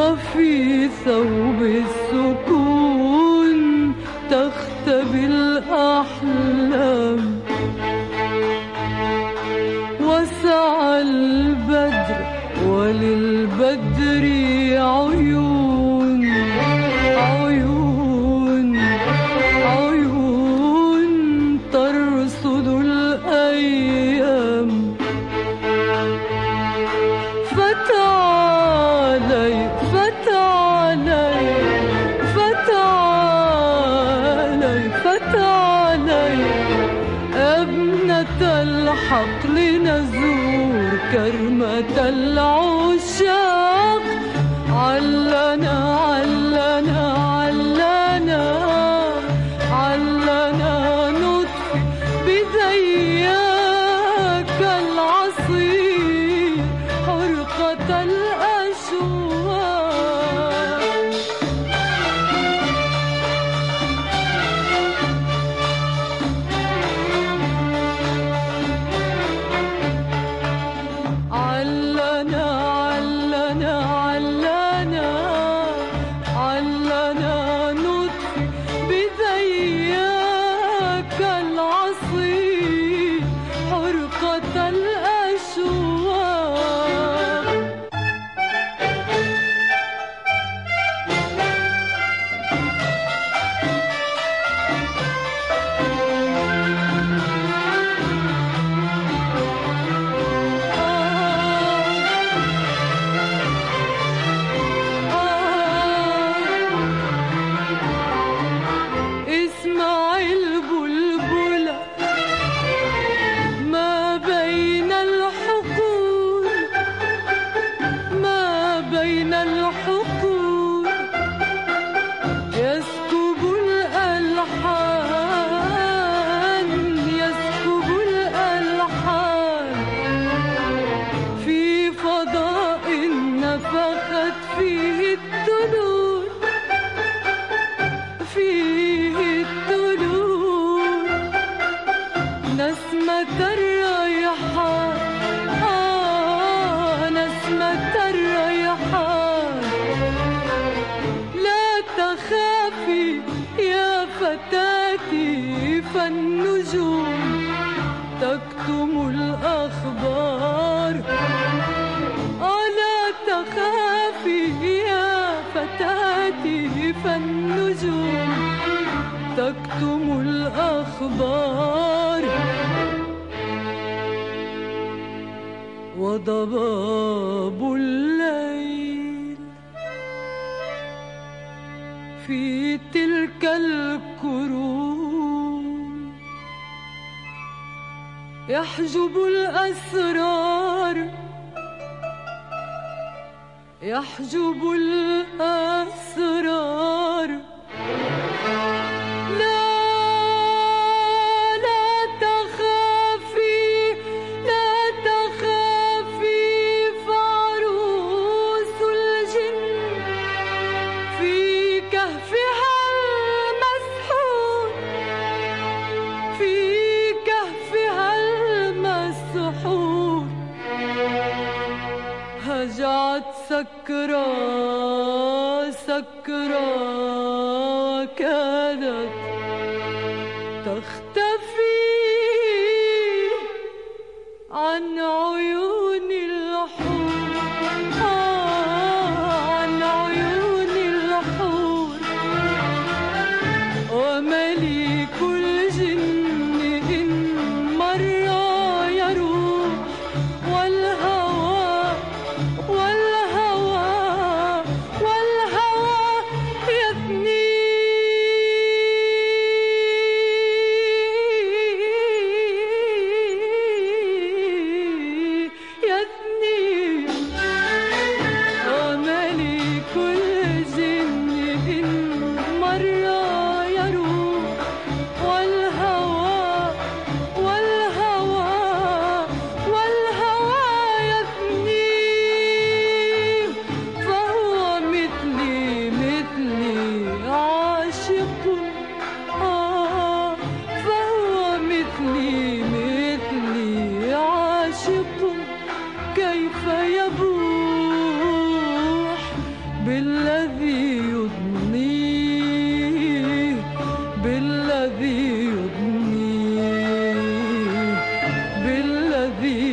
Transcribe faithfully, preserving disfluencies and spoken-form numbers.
وفي ثوب السكون تختبي الأحلام. وسعى البدر وللبدر عيون عيون عيون ترصد الأيام. فتعالي فتعالي فتعالي فتعالي ابنة الحق لنزور كرمة العشاق. علنا علنا علنا علنا نطفي بذياك العصير حرقة الأشواق. علنا علنا علنا علنا نطفي بذياك العصير حرقة الأشواق. اسمع البلبلة ما بين الحقول ما بين الحقول يسكب الألحان يسكب الألحان في فضاء نفخت فيه الطلول فيه الطلول. نسمة الريحان آه نسمة الريحان. لا تخافي يا فتاتي فالنجوم تكتم الأخبار. آه لا تخافي يا فتاتي فالنجوم تكتم الأخبار. وضباب الليل في تلك الكروم يحجب الأسرار يحجب الأسرار. لا لا تخافي لا تخافي فعروس الجن في كهفها المسحور في كهفها المسحور. هجعت سكرى سكرى كادت تختفي عن عيون الحور آه عن عيون الحور. ومليك الجن إن مر يروح والهوى والهوى والهوى يثني بالذي يضنيه بالذي يضنيه بالذي